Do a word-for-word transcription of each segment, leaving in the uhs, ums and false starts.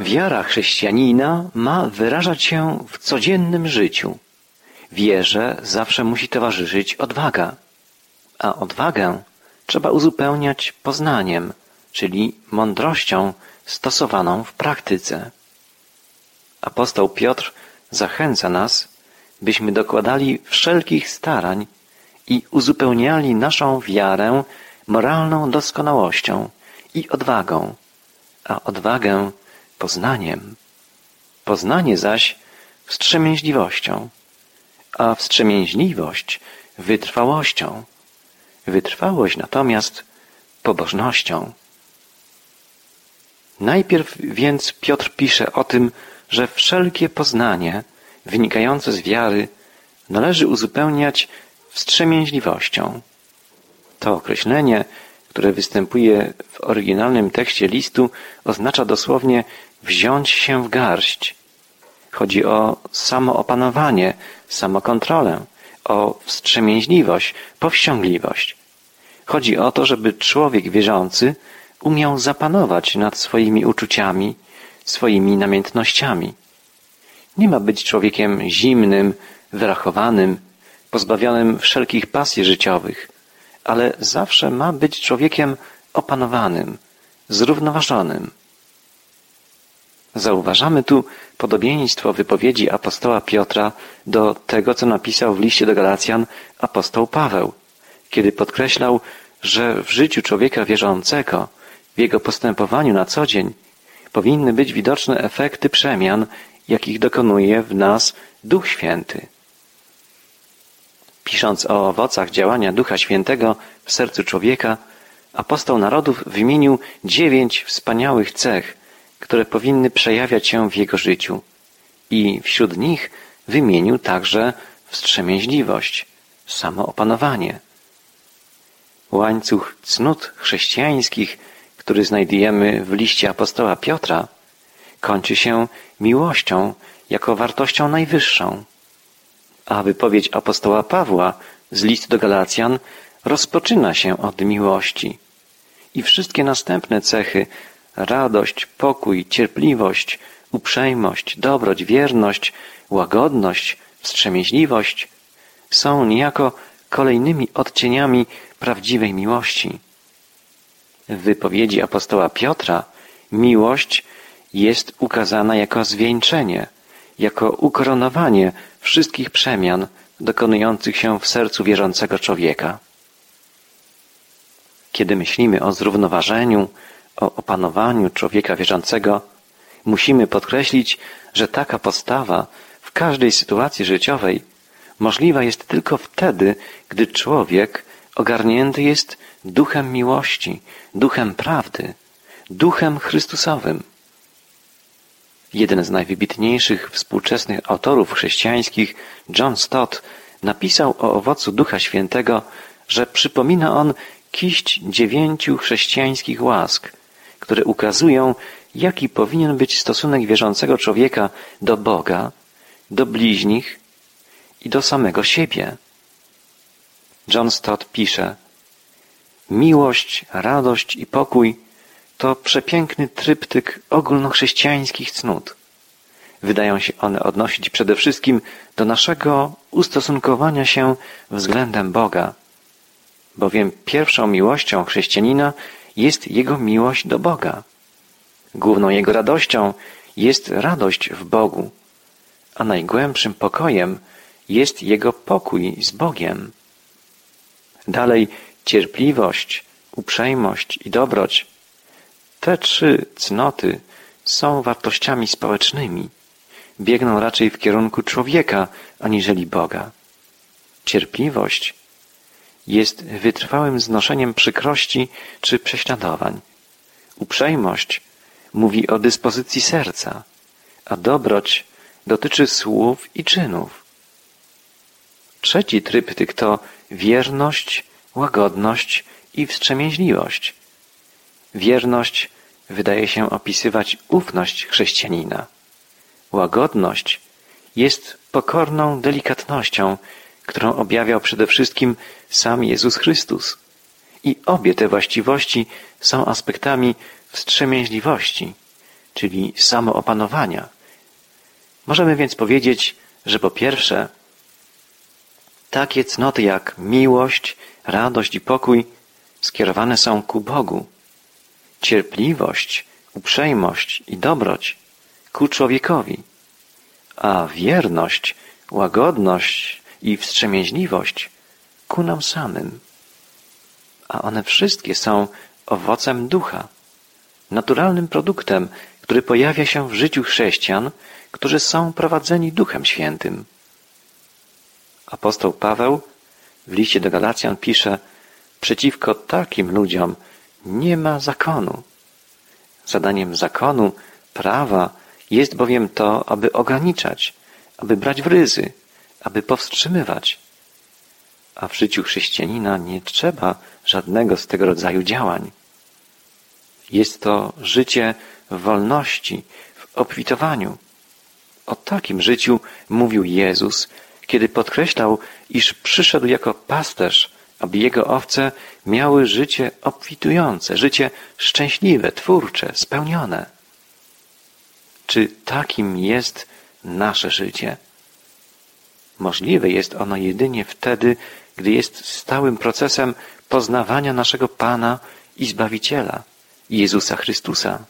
Wiara chrześcijanina ma wyrażać się w codziennym życiu. Wierze zawsze musi towarzyszyć odwaga, a odwagę trzeba uzupełniać poznaniem, czyli mądrością stosowaną w praktyce. Apostoł Piotr zachęca nas, byśmy dokładali wszelkich starań i uzupełniali naszą wiarę moralną doskonałością i odwagą, a odwagę poznaniem, poznanie zaś wstrzemięźliwością, a wstrzemięźliwość wytrwałością, wytrwałość natomiast pobożnością. Najpierw więc Piotr pisze o tym, że wszelkie poznanie wynikające z wiary należy uzupełniać wstrzemięźliwością. To określenie, które występuje w oryginalnym tekście listu, oznacza dosłownie wziąć się w garść. Chodzi o samoopanowanie, samokontrolę, o wstrzemięźliwość, powściągliwość. Chodzi o to, żeby człowiek wierzący umiał zapanować nad swoimi uczuciami, swoimi namiętnościami. Nie ma być człowiekiem zimnym, wyrachowanym, pozbawionym wszelkich pasji życiowych, ale zawsze ma być człowiekiem opanowanym, zrównoważonym. Zauważamy tu podobieństwo wypowiedzi apostoła Piotra do tego, co napisał w liście do Galacjan apostoł Paweł, kiedy podkreślał, że w życiu człowieka wierzącego, w jego postępowaniu na co dzień, powinny być widoczne efekty przemian, jakich dokonuje w nas Duch Święty. Pisząc o owocach działania Ducha Świętego w sercu człowieka, apostoł narodów wymienił dziewięć wspaniałych cech, które powinny przejawiać się w jego życiu. I wśród nich wymienił także wstrzemięźliwość, samoopanowanie. Łańcuch cnót chrześcijańskich, który znajdujemy w liście apostoła Piotra, kończy się miłością jako wartością najwyższą. A wypowiedź apostoła Pawła z listu do Galacjan rozpoczyna się od miłości. I wszystkie następne cechy, radość, pokój, cierpliwość, uprzejmość, dobroć, wierność, łagodność, wstrzemięźliwość, są niejako kolejnymi odcieniami prawdziwej miłości. W wypowiedzi apostoła Piotra miłość jest ukazana jako zwieńczenie, jako ukoronowanie wszystkich przemian dokonujących się w sercu wierzącego człowieka. Kiedy myślimy o zrównoważeniu, o opanowaniu człowieka wierzącego, musimy podkreślić, że taka postawa w każdej sytuacji życiowej możliwa jest tylko wtedy, gdy człowiek ogarnięty jest duchem miłości, duchem prawdy, duchem Chrystusowym. Jeden z najwybitniejszych współczesnych autorów chrześcijańskich, John Stott, napisał o owocu Ducha Świętego, że przypomina on kiść dziewięciu chrześcijańskich łask, które ukazują, jaki powinien być stosunek wierzącego człowieka do Boga, do bliźnich i do samego siebie. John Stott pisze: miłość, radość i pokój to przepiękny tryptyk ogólnochrześcijańskich cnót. Wydają się one odnosić przede wszystkim do naszego ustosunkowania się względem Boga, bowiem pierwszą miłością chrześcijanina jest jego miłość do Boga. Główną jego radością jest radość w Bogu, a najgłębszym pokojem jest jego pokój z Bogiem. Dalej cierpliwość, uprzejmość i dobroć. Te trzy cnoty są wartościami społecznymi. Biegną raczej w kierunku człowieka, aniżeli Boga. Cierpliwość jest wytrwałym znoszeniem przykrości czy prześladowań. Uprzejmość mówi o dyspozycji serca, a dobroć dotyczy słów i czynów. Trzeci tryptyk to wierność, łagodność i wstrzemięźliwość. Wierność wydaje się opisywać ufność chrześcijanina. Łagodność jest pokorną delikatnością, którą objawiał przede wszystkim sam Jezus Chrystus. I obie te właściwości są aspektami wstrzemięźliwości, czyli samoopanowania. Możemy więc powiedzieć, że po pierwsze, takie cnoty jak miłość, radość i pokój skierowane są ku Bogu. Cierpliwość, uprzejmość i dobroć ku człowiekowi, a wierność, łagodność i wstrzemięźliwość ku nam samym. A one wszystkie są owocem ducha, naturalnym produktem, który pojawia się w życiu chrześcijan, którzy są prowadzeni Duchem Świętym. Apostoł Paweł w liście do Galacjan pisze: przeciwko takim ludziom nie ma zakonu. Zadaniem zakonu, prawa jest bowiem to, aby ograniczać, aby brać w ryzy, aby powstrzymywać. A w życiu chrześcijanina nie trzeba żadnego z tego rodzaju działań. Jest to życie w wolności, w obfitowaniu. O takim życiu mówił Jezus, kiedy podkreślał, iż przyszedł jako pasterz, aby Jego owce miały życie obfitujące, życie szczęśliwe, twórcze, spełnione. Czy takim jest nasze życie? Możliwe jest ono jedynie wtedy, gdy jest stałym procesem poznawania naszego Pana i Zbawiciela, Jezusa Chrystusa.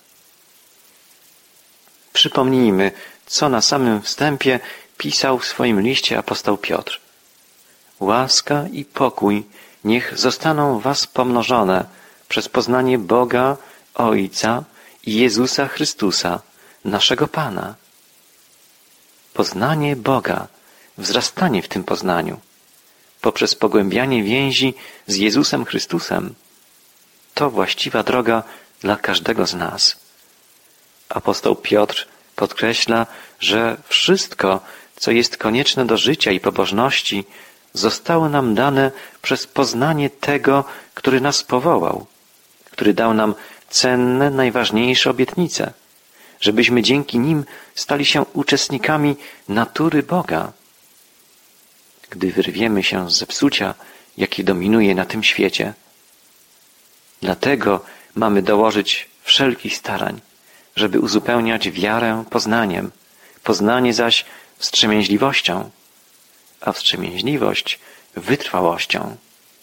Przypomnijmy, co na samym wstępie pisał w swoim liście apostoł Piotr. Łaska i pokój niech zostaną was pomnożone przez poznanie Boga, Ojca i Jezusa Chrystusa, naszego Pana. Poznanie Boga, wzrastanie w tym poznaniu, poprzez pogłębianie więzi z Jezusem Chrystusem, to właściwa droga dla każdego z nas. Apostoł Piotr podkreśla, że wszystko, co jest konieczne do życia i pobożności, zostało nam dane przez poznanie tego, który nas powołał, który dał nam cenne, najważniejsze obietnice, żebyśmy dzięki nim stali się uczestnikami natury Boga. Gdy wyrwiemy się z zepsucia, jakie dominuje na tym świecie, dlatego mamy dołożyć wszelkich starań, żeby uzupełniać wiarę poznaniem, poznanie zaś wstrzemięźliwością, a wstrzemięźliwość wytrwałością.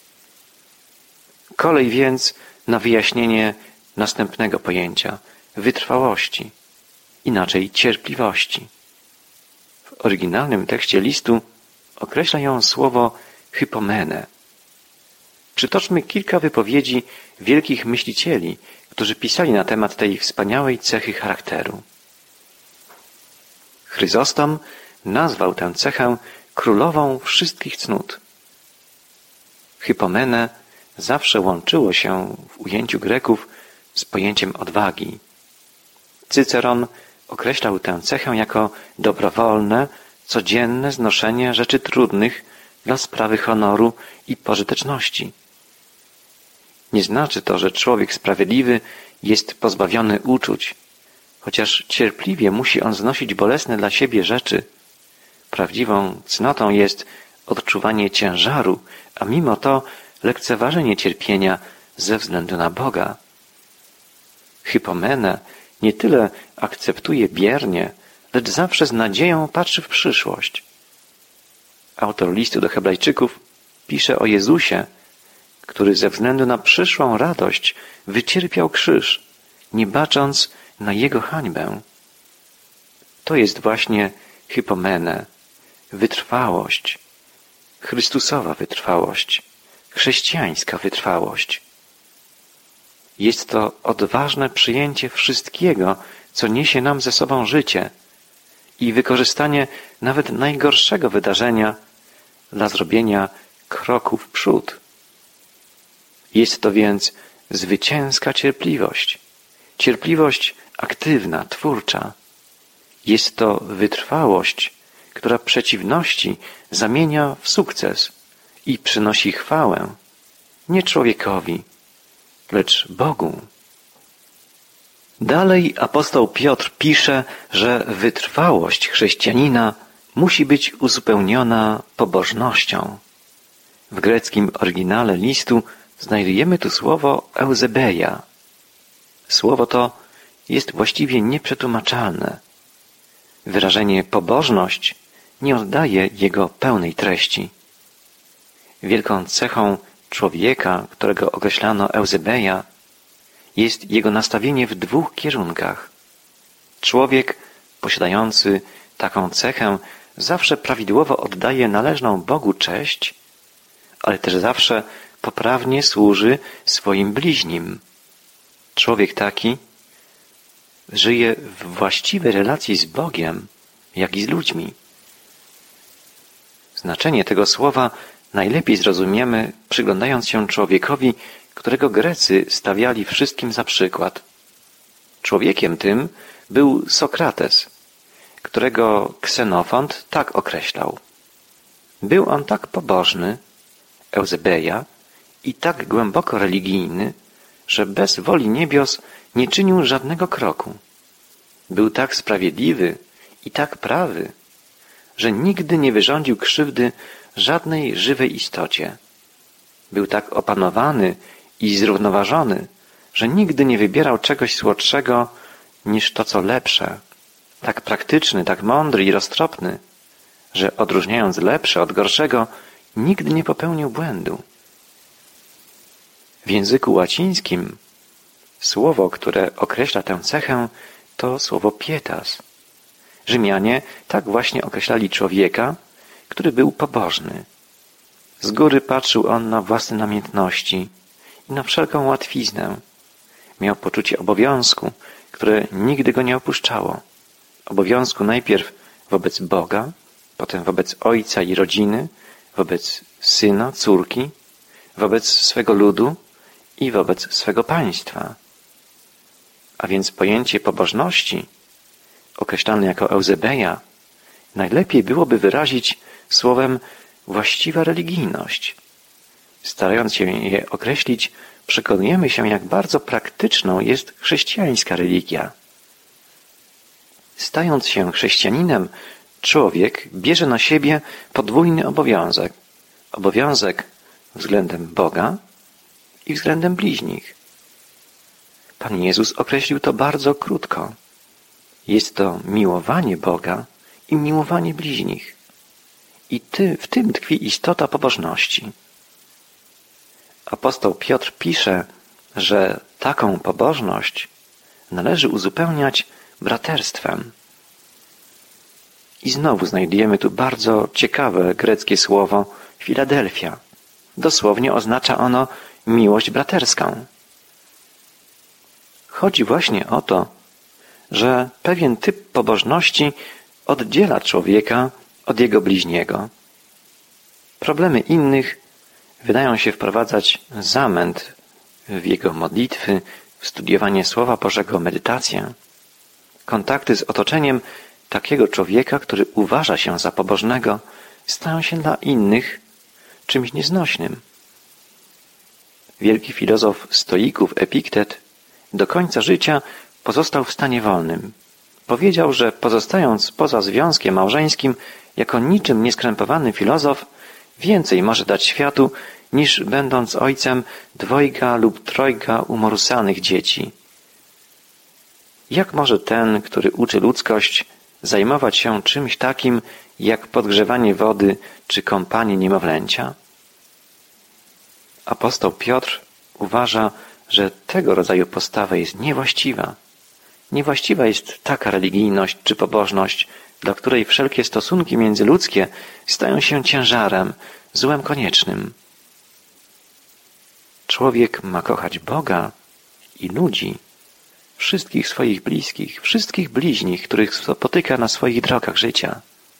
Kolej więc na wyjaśnienie następnego pojęcia wytrwałości, inaczej cierpliwości. W oryginalnym tekście listu określa ją słowo hypomene. Przytoczmy kilka wypowiedzi wielkich myślicieli, którzy pisali na temat tej wspaniałej cechy charakteru. Chryzostom nazwał tę cechę królową wszystkich cnót. Hypomene zawsze łączyło się w ujęciu Greków z pojęciem odwagi. Cyceron określał tę cechę jako dobrowolne, codzienne znoszenie rzeczy trudnych dla sprawy honoru i pożyteczności. Nie znaczy to, że człowiek sprawiedliwy jest pozbawiony uczuć, chociaż cierpliwie musi on znosić bolesne dla siebie rzeczy. Prawdziwą cnotą jest odczuwanie ciężaru, a mimo to lekceważenie cierpienia ze względu na Boga. Hypomene nie tyle akceptuje biernie, lecz zawsze z nadzieją patrzy w przyszłość. Autor listu do Hebrajczyków pisze o Jezusie, który ze względu na przyszłą radość wycierpiał krzyż, nie bacząc na Jego hańbę. To jest właśnie hypomene, wytrwałość, Chrystusowa wytrwałość, chrześcijańska wytrwałość. Jest to odważne przyjęcie wszystkiego, co niesie nam ze sobą życie i wykorzystanie nawet najgorszego wydarzenia dla zrobienia kroku w przód. Jest to więc zwycięska cierpliwość, cierpliwość aktywna, twórcza. Jest to wytrwałość, która przeciwności zamienia w sukces i przynosi chwałę nie człowiekowi, lecz Bogu. Dalej apostoł Piotr pisze, że wytrwałość chrześcijanina musi być uzupełniona pobożnością. W greckim oryginale listu znajdujemy tu słowo eusebeia. Słowo to jest właściwie nieprzetłumaczalne. Wyrażenie pobożność nie oddaje jego pełnej treści. Wielką cechą człowieka, którego określano Eusebeia, jest jego nastawienie w dwóch kierunkach. Człowiek posiadający taką cechę zawsze prawidłowo oddaje należną Bogu cześć, ale też zawsze poprawnie służy swoim bliźnim. Człowiek taki żyje w właściwej relacji z Bogiem, jak i z ludźmi. Znaczenie tego słowa najlepiej zrozumiemy, przyglądając się człowiekowi, którego Grecy stawiali wszystkim za przykład. Człowiekiem tym był Sokrates, którego Ksenofont tak określał. Był on tak pobożny, Eusebeia, i tak głęboko religijny, że bez woli niebios nie czynił żadnego kroku. Był tak sprawiedliwy i tak prawy, że nigdy nie wyrządził krzywdy żadnej żywej istocie. Był tak opanowany i zrównoważony, że nigdy nie wybierał czegoś słodszego niż to, co lepsze. Tak praktyczny, tak mądry i roztropny, że odróżniając lepsze od gorszego, nigdy nie popełnił błędu. W języku łacińskim słowo, które określa tę cechę, to słowo pietas. Rzymianie tak właśnie określali człowieka, który był pobożny. Z góry patrzył on na własne namiętności i na wszelką łatwiznę. Miał poczucie obowiązku, które nigdy go nie opuszczało. Obowiązku najpierw wobec Boga, potem wobec ojca i rodziny, wobec syna, córki, wobec swego ludu i wobec swego państwa. A więc pojęcie pobożności, określane jako Eusebeia, najlepiej byłoby wyrazić słowem właściwa religijność. Starając się je określić, przekonujemy się, jak bardzo praktyczną jest chrześcijańska religia. Stając się chrześcijaninem, człowiek bierze na siebie podwójny obowiązek. Obowiązek względem Boga i względem bliźnich. Pan Jezus określił to bardzo krótko. Jest to miłowanie Boga i miłowanie bliźnich. I ty, w tym tkwi istota pobożności. Apostoł Piotr pisze, że taką pobożność należy uzupełniać braterstwem. I znowu znajdujemy tu bardzo ciekawe greckie słowo Filadelfia. Dosłownie oznacza ono miłość braterską. Chodzi właśnie o to, że pewien typ pobożności oddziela człowieka od jego bliźniego. Problemy innych wydają się wprowadzać zamęt w jego modlitwy, w studiowanie Słowa Bożego, medytację. Kontakty z otoczeniem takiego człowieka, który uważa się za pobożnego, stają się dla innych czymś nieznośnym. Wielki filozof stoików Epiktet do końca życia pozostał w stanie wolnym. Powiedział, że pozostając poza związkiem małżeńskim, jako niczym nieskrępowany filozof, więcej może dać światu, niż będąc ojcem dwojga lub trojga umorusanych dzieci. Jak może ten, który uczy ludzkość, zajmować się czymś takim, jak podgrzewanie wody czy kąpanie niemowlęcia? Apostoł Piotr uważa, że tego rodzaju postawa jest niewłaściwa. Niewłaściwa jest taka religijność czy pobożność, dla której wszelkie stosunki międzyludzkie stają się ciężarem, złem koniecznym. Człowiek ma kochać Boga i ludzi, wszystkich swoich bliskich, wszystkich bliźnich, których spotyka na swoich drogach życia.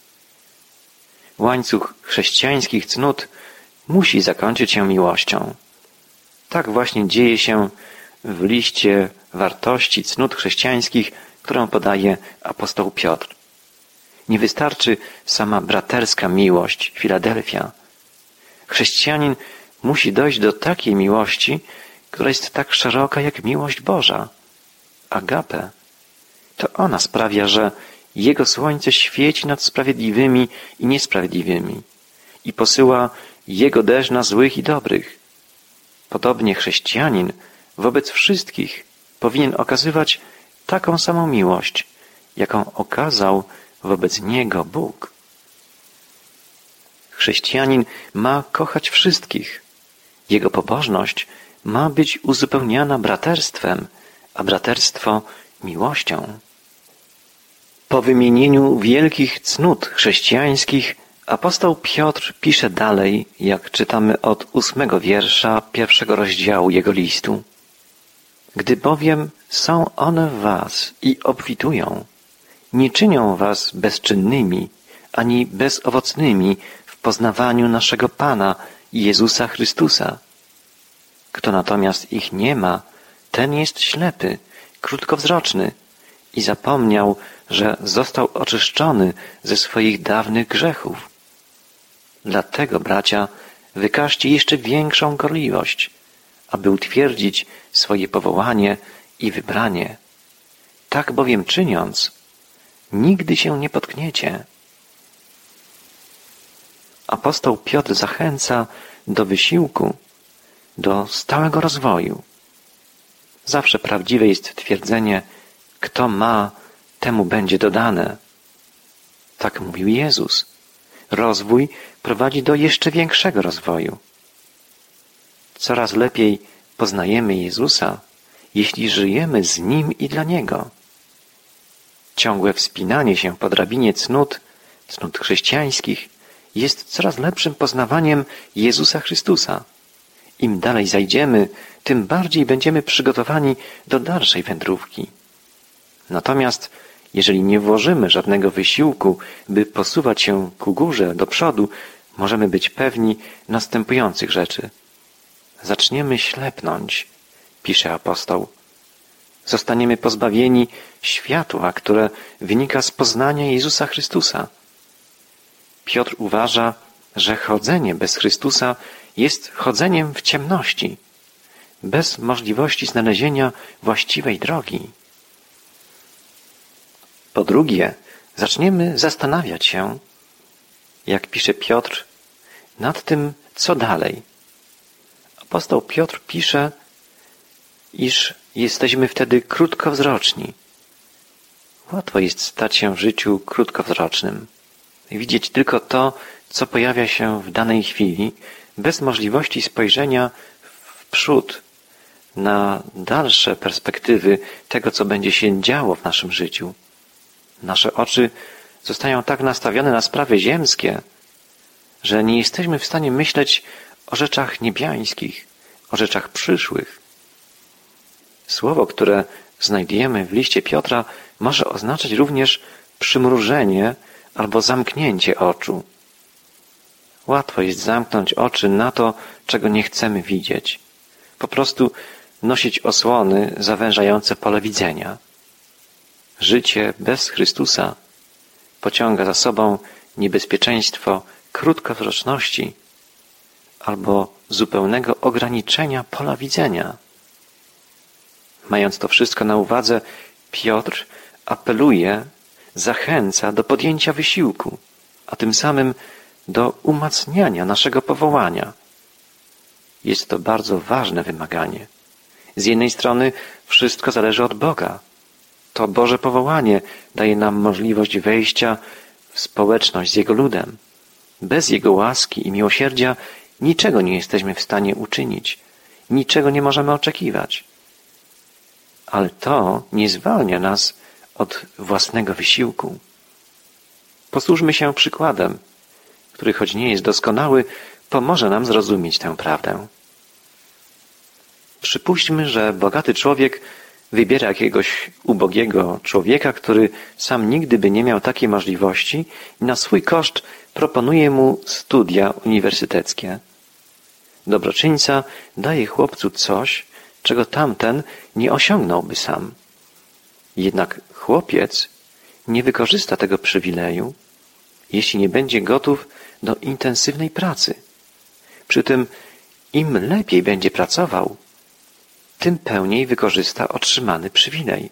Łańcuch chrześcijańskich cnót musi zakończyć się miłością. Tak właśnie dzieje się w liście wartości cnót chrześcijańskich, którą podaje apostoł Piotr. Nie wystarczy sama braterska miłość, Filadelfia. Chrześcijanin musi dojść do takiej miłości, która jest tak szeroka jak miłość Boża. Agape. To ona sprawia, że Jego słońce świeci nad sprawiedliwymi i niesprawiedliwymi i posyła Jego deszcz na złych i dobrych. Podobnie chrześcijanin wobec wszystkich powinien okazywać taką samą miłość, jaką okazał wobec Niego Bóg. Chrześcijanin ma kochać wszystkich. Jego pobożność ma być uzupełniana braterstwem, a braterstwo miłością. Po wymienieniu wielkich cnót chrześcijańskich apostoł Piotr pisze dalej, jak czytamy od ósmego wiersza pierwszego rozdziału jego listu. Gdy bowiem są one w was i obfitują, nie czynią was bezczynnymi, ani bezowocnymi w poznawaniu naszego Pana Jezusa Chrystusa. Kto natomiast ich nie ma, ten jest ślepy, krótkowzroczny i zapomniał, że został oczyszczony ze swoich dawnych grzechów. Dlatego, bracia, wykażcie jeszcze większą gorliwość, aby utwierdzić swoje powołanie i wybranie. Tak bowiem czyniąc, nigdy się nie potkniecie. Apostoł Piotr zachęca do wysiłku, do stałego rozwoju. Zawsze prawdziwe jest twierdzenie, kto ma, temu będzie dodane. Tak mówił Jezus. Rozwój prowadzi do jeszcze większego rozwoju. Coraz lepiej poznajemy Jezusa, jeśli żyjemy z Nim i dla Niego. Ciągłe wspinanie się po drabinie cnót, cnót chrześcijańskich, jest coraz lepszym poznawaniem Jezusa Chrystusa. Im dalej zajdziemy, tym bardziej będziemy przygotowani do dalszej wędrówki. Natomiast jeżeli nie włożymy żadnego wysiłku, by posuwać się ku górze, do przodu, możemy być pewni następujących rzeczy. Zaczniemy ślepnąć, pisze apostoł. Zostaniemy pozbawieni światła, które wynika z poznania Jezusa Chrystusa. Piotr uważa, że chodzenie bez Chrystusa jest chodzeniem w ciemności, bez możliwości znalezienia właściwej drogi. Po drugie, zaczniemy zastanawiać się, jak pisze Piotr, nad tym, co dalej. Apostoł Piotr pisze, iż jesteśmy wtedy krótkowzroczni. Łatwo jest stać się w życiu krótkowzrocznym. Widzieć tylko to, co pojawia się w danej chwili, bez możliwości spojrzenia w przód, na dalsze perspektywy tego, co będzie się działo w naszym życiu. Nasze oczy zostają tak nastawione na sprawy ziemskie, że nie jesteśmy w stanie myśleć o rzeczach niebiańskich, o rzeczach przyszłych. Słowo, które znajdujemy w liście Piotra, może oznaczać również przymrużenie albo zamknięcie oczu. Łatwo jest zamknąć oczy na to, czego nie chcemy widzieć. Po prostu nosić osłony zawężające pole widzenia. Życie bez Chrystusa pociąga za sobą niebezpieczeństwo krótkowzroczności albo zupełnego ograniczenia pola widzenia. Mając to wszystko na uwadze, Piotr apeluje, zachęca do podjęcia wysiłku, a tym samym do umacniania naszego powołania. Jest to bardzo ważne wymaganie. Z jednej strony wszystko zależy od Boga. To Boże powołanie daje nam możliwość wejścia w społeczność z Jego ludem. Bez Jego łaski i miłosierdzia niczego nie jesteśmy w stanie uczynić. Niczego nie możemy oczekiwać. Ale to nie zwalnia nas od własnego wysiłku. Posłużmy się przykładem, który choć nie jest doskonały, pomoże nam zrozumieć tę prawdę. Przypuśćmy, że bogaty człowiek wybiera jakiegoś ubogiego człowieka, który sam nigdy by nie miał takiej możliwości i na swój koszt proponuje mu studia uniwersyteckie. Dobroczyńca daje chłopcu coś, czego tamten nie osiągnąłby sam. Jednak chłopiec nie wykorzysta tego przywileju, jeśli nie będzie gotów do intensywnej pracy. Przy tym im lepiej będzie pracował, tym pełniej wykorzysta otrzymany przywilej.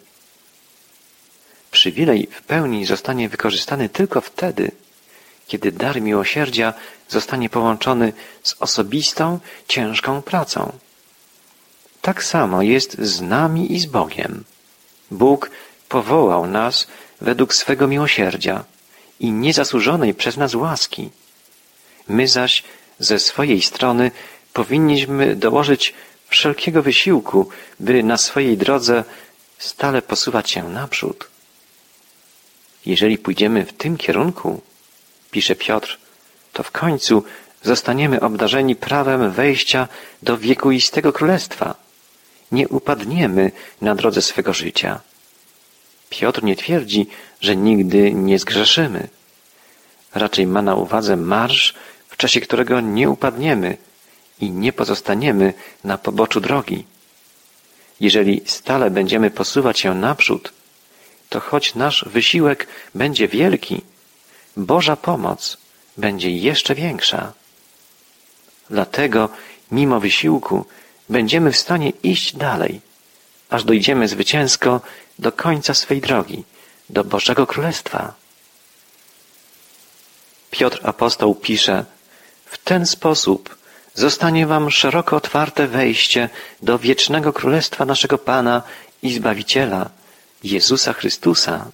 Przywilej w pełni zostanie wykorzystany tylko wtedy, kiedy dar miłosierdzia zostanie połączony z osobistą, ciężką pracą. Tak samo jest z nami i z Bogiem. Bóg powołał nas według swego miłosierdzia i niezasłużonej przez nas łaski. My zaś ze swojej strony powinniśmy dołożyć wszelkiego wysiłku, by na swojej drodze stale posuwać się naprzód. Jeżeli pójdziemy w tym kierunku, pisze Piotr, to w końcu zostaniemy obdarzeni prawem wejścia do wiekuistego królestwa. Nie upadniemy na drodze swego życia. Piotr nie twierdzi, że nigdy nie zgrzeszymy. Raczej ma na uwadze marsz, w czasie którego nie upadniemy i nie pozostaniemy na poboczu drogi. Jeżeli stale będziemy posuwać się naprzód, to choć nasz wysiłek będzie wielki, Boża pomoc będzie jeszcze większa. Dlatego, mimo wysiłku, będziemy w stanie iść dalej, aż dojdziemy zwycięsko do końca swej drogi, do Bożego Królestwa. Piotr apostoł pisze: w ten sposób zostanie wam szeroko otwarte wejście do wiecznego Królestwa naszego Pana i Zbawiciela, Jezusa Chrystusa.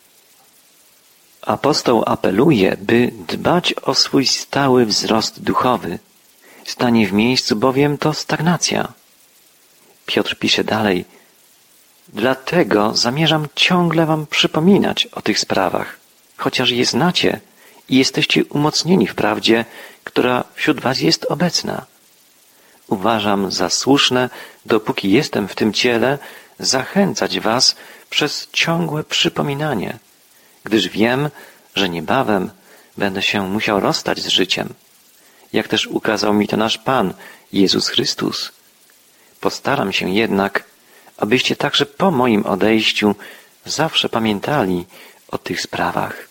Apostoł apeluje, by dbać o swój stały wzrost duchowy. Stanie w miejscu bowiem to stagnacja. Piotr pisze dalej: dlatego zamierzam ciągle wam przypominać o tych sprawach, chociaż je znacie i jesteście umocnieni w prawdzie, która wśród was jest obecna. Uważam za słuszne, dopóki jestem w tym ciele, zachęcać was przez ciągłe przypominanie, gdyż wiem, że niebawem będę się musiał rozstać z życiem, jak też ukazał mi to nasz Pan, Jezus Chrystus. Postaram się jednak, abyście także po moim odejściu zawsze pamiętali o tych sprawach.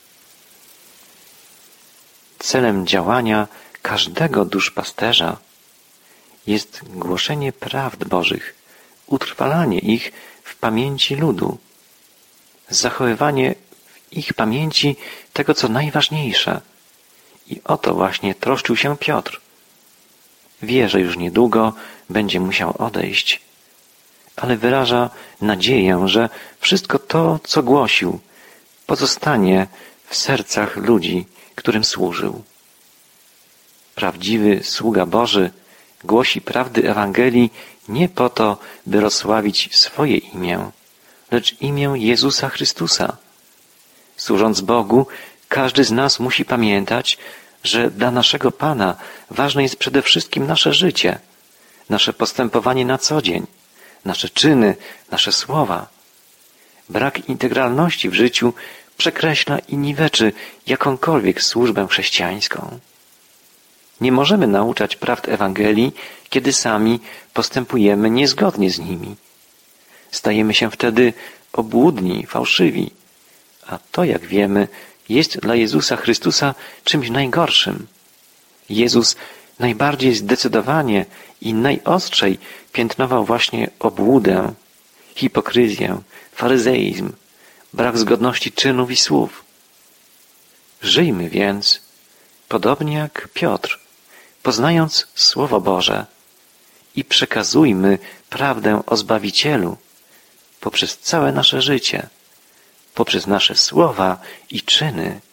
Celem działania każdego duszpasterza jest głoszenie prawd Bożych, utrwalanie ich w pamięci ludu, zachowywanie w ich pamięci tego, co najważniejsze. I o to właśnie troszczył się Piotr. Wie, że już niedługo będzie musiał odejść, ale wyraża nadzieję, że wszystko to, co głosił, pozostanie w sercach ludzi, którym służył. Prawdziwy sługa Boży głosi prawdy Ewangelii nie po to, by rozsławić swoje imię, lecz imię Jezusa Chrystusa. Służąc Bogu, każdy z nas musi pamiętać, że dla naszego Pana ważne jest przede wszystkim nasze życie, nasze postępowanie na co dzień, nasze czyny, nasze słowa. Brak integralności w życiu przekreśla i niweczy jakąkolwiek służbę chrześcijańską. Nie możemy nauczać prawd Ewangelii, kiedy sami postępujemy niezgodnie z nimi. Stajemy się wtedy obłudni, fałszywi, a to, jak wiemy, jest dla Jezusa Chrystusa czymś najgorszym. Jezus najbardziej zdecydowanie i najostrzej piętnował właśnie obłudę, hipokryzję, faryzeizm, brak zgodności czynów i słów. Żyjmy więc, podobnie jak Piotr, poznając Słowo Boże i przekazujmy prawdę o Zbawicielu poprzez całe nasze życie, poprzez nasze słowa i czyny.